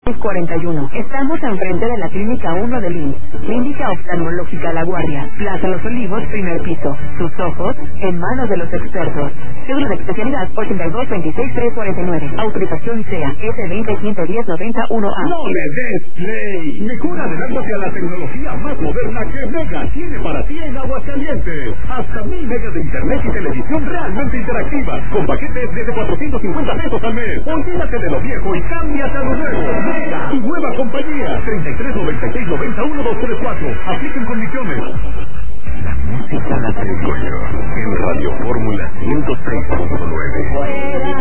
41. Estamos enfrente de la Clínica 1 del IMSS. Clínica Oftalmológica La Guardia. Plaza Los Olivos, primer piso. Sus ojos en manos de los expertos. Cédula de especialidad 8226-349. Autorización SEA S20-110-91A. ¡No le des play! Mejor adelántate a la tecnología más moderna que Mega tiene para ti en Aguascalientes. Hasta 1000 megas de internet y televisión realmente interactiva. Con paquetes desde 450 pesos al mes. Olvídate de lo viejo y cámbiate a lo nuevo. Mega, tu nueva compañía. 3396-91234. Apliquen condiciones. La música la tengo yo. En Radio Fórmula 106.9.